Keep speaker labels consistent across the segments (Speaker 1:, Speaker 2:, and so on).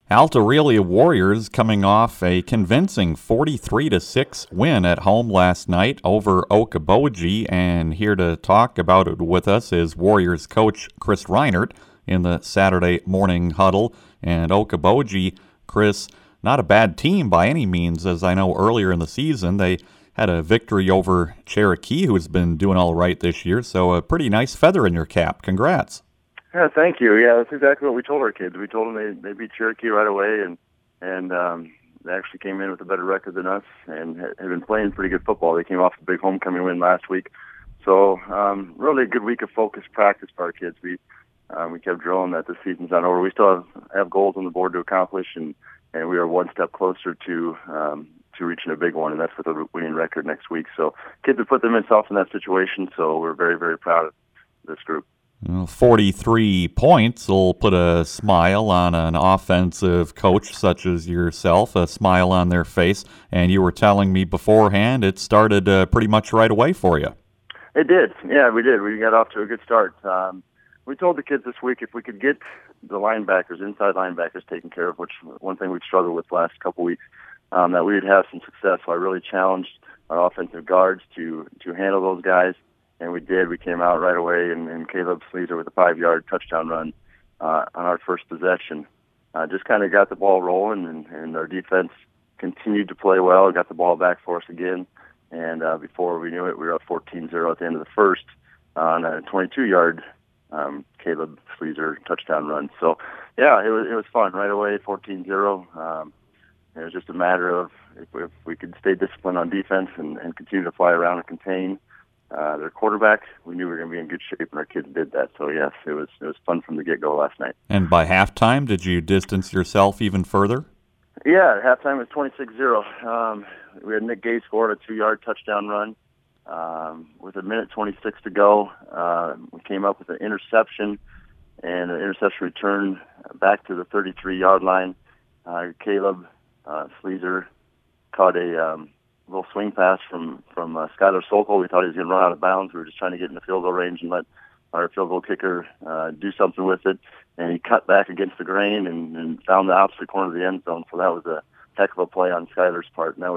Speaker 1: Alta Aurelia Warriors coming off a convincing 43-6 win at home last night over Okoboji, and here to talk about it with us is Warriors coach Chris Reinert in the Saturday morning huddle. And Okoboji, Chris, not a bad team by any means, as I know earlier in the season they had a victory over Cherokee, who's been doing all right this year, so a pretty nice feather in your cap. Congrats.
Speaker 2: Yeah, thank you. Yeah, that's exactly what we told our kids. We told them they beat Cherokee right away, and they actually came in with a better record than us and had been playing pretty good football. They came off a big homecoming win last week, so really a good week of focused practice for our kids. We kept drilling that the season's not over. We still have goals on the board to accomplish, and we are one step closer to reaching a big one, and that's with a winning record next week. So kids have put themselves in that situation, so we're very, very proud of this group.
Speaker 1: 43 points will put a smile on an offensive coach such as yourself, a smile on their face. And you were telling me beforehand it started pretty much right away for you.
Speaker 2: It did. Yeah, we did. We got off to a good start. We told the kids this week if we could get the linebackers, inside linebackers, taken care of, which one thing we'd struggled with the last couple weeks, that we would have some success. So I really challenged our offensive guards to handle those guys. And we did. We came out right away, and Caleb Sleezer with a 5-yard touchdown run on our first possession. Just kind of got the ball rolling, and our defense continued to play well, got the ball back for us again. And before we knew it, we were up 14-0 at the end of the first on a 22-yard Caleb Sleezer touchdown run. So, yeah, it was fun right away, 14-0. It was just a matter of if we could stay disciplined on defense and continue to fly around and contain their quarterback, we knew we were going to be in good shape, and our kids did that. So, yes, it was fun from the get-go last night.
Speaker 1: And by halftime, did you distance yourself even further?
Speaker 2: Yeah, at halftime it was 26-0. We had Nick Gay scored a 2-yard touchdown run. With a minute 26 to go, we came up with an interception and an interception return back to the 33-yard line. Caleb Sleezer caught a little swing pass from Skylar Sokol. We thought he was going to run out of bounds. We were just trying to get in the field goal range and let our field goal kicker do something with it. And he cut back against the grain and found the opposite corner of the end zone. So that was a heck of a play on Skylar's part, and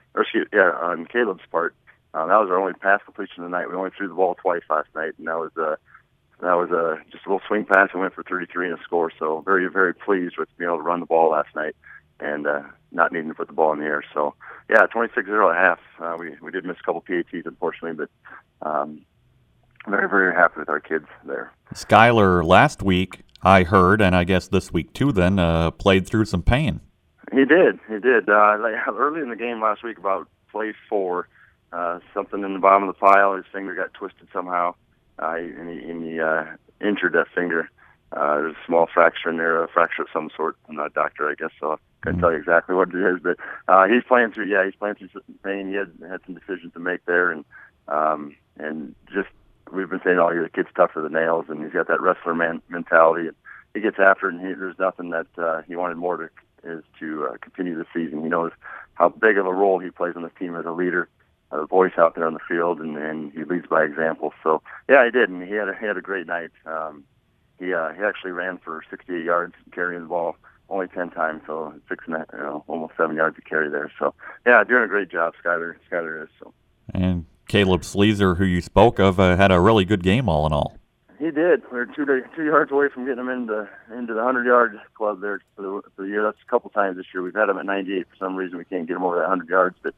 Speaker 2: on Caleb's part. That was our only pass completion of the night. We only threw the ball twice last night, and that was just a little swing pass and went for 33 and a score. So very, very pleased with being able to run the ball last night and not needing to put the ball in the air. So, yeah, 26-0 at half. We did miss a couple PATs, unfortunately, but very, very happy with our kids there.
Speaker 1: Skylar last week, I heard, and I guess this week too then, played through some pain.
Speaker 2: He did. Early in the game last week, about play 4, something in the bottom of the pile, his finger got twisted somehow, and he injured that finger. There's a small fracture in there, a fracture of some sort. I'm not a doctor, I guess, so I couldn't tell you exactly what it is. But he's playing through some pain. He had some decisions to make there, and just we've been saying all year, the kid's tougher than nails, and he's got that wrestler mentality. And he gets after it, and there's nothing that he wanted more to continue the season. He knows how big of a role he plays on the team as a leader, a voice out there on the field, and he leads by example. So yeah, he did, and he had a great night. He actually ran for 68 yards carrying the ball only 10 times, so almost 7 yards to carry there. So yeah, doing a great job, Skyler is. So.
Speaker 1: And Caleb Sleezer, who you spoke of, had a really good game all in all.
Speaker 2: He did. We were 2 yards away from getting him into the 100-yard club there for the year. That's a couple times this year. We've had him at 98 for some reason. We can't get him over that 100 yards, but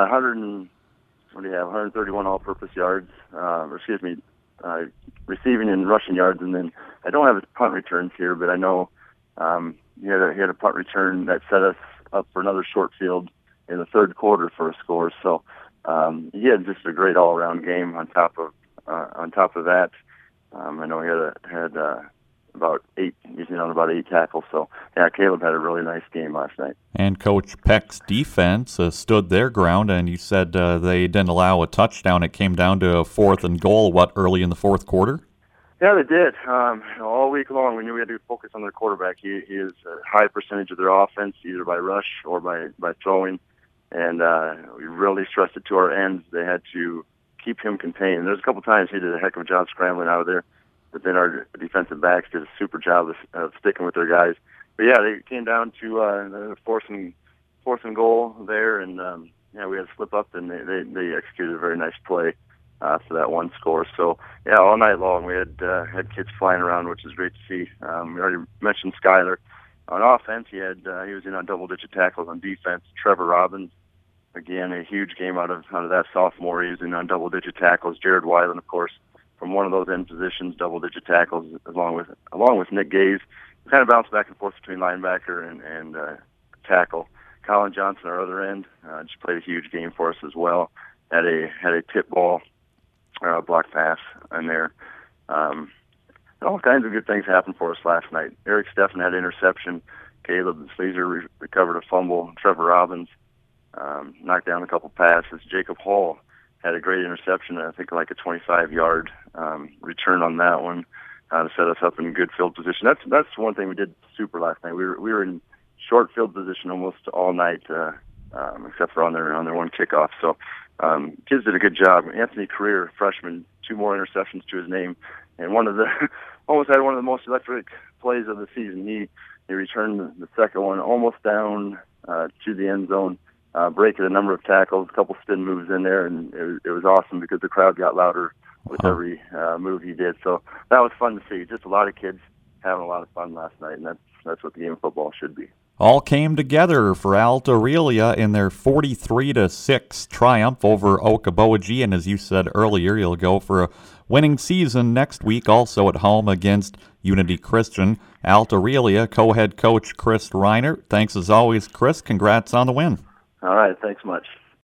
Speaker 2: 131 all-purpose yards. Receiving and rushing yards, and then I don't have his punt returns here, but I know he had a punt return that set us up for another short field in the third quarter for a score. So he had just a great all-around game. On top of that, I know he had about 8 tackles. So yeah, Caleb had a really nice game last night.
Speaker 1: And Coach Peck's defense stood their ground, and you said they didn't allow a touchdown. It came down to a 4th and goal, early in the fourth quarter?
Speaker 2: Yeah, they did. All week long, we knew we had to focus on their quarterback. He is a high percentage of their offense, either by rush or by throwing, and we really stressed it to our ends. They had to keep him contained. There's a couple times he did a heck of a job scrambling out of there, but then our defensive backs did a super job of sticking with their guys but yeah, they came down to the fourth and goal there, and we had to slip up, and they executed a very nice play for that one score. So yeah, all night long we had kids flying around, which is great to see. We already mentioned Skyler. On offense, he was in on double-digit tackles. On defense, Trevor Robbins, again, a huge game out of that sophomore. He was in on double-digit tackles. Jared Weiland, of course, from one of those end positions, double-digit tackles, along with Nick Gaze. We kind of bounced back and forth between linebacker and tackle. Colin Johnson, our other end, just played a huge game for us as well. Had a tip ball, block pass in there. All kinds of good things happened for us last night. Eric Steffen had an interception. Caleb Sleazer recovered a fumble. Trevor Robbins knocked down a couple passes. Jacob Hall had a great interception, I think like a 25-yard return on that one to set us up in good field position. That's one thing we did super last night. We were in short field position almost all night, except for on their one kickoff. So kids did a good job. Anthony Career, freshman, 2 more interceptions to his name, and almost had one of the most electric plays of the season. He returned the second one almost down to the end zone, breaking a number of tackles, a couple spin moves in there, and it was awesome because the crowd got louder with every move he did. So that was fun to see. Just a lot of kids having a lot of fun last night, and that's what the game of football should be.
Speaker 1: All came together for Alta Aurelia in their 43-6 triumph over Okoboji, and as you said earlier, you'll go for a winning season next week, also at home against Unity Christian. Alta Aurelia co-head coach Chris Reiner. Thanks as always, Chris. Congrats on the win.
Speaker 2: All right, thanks much.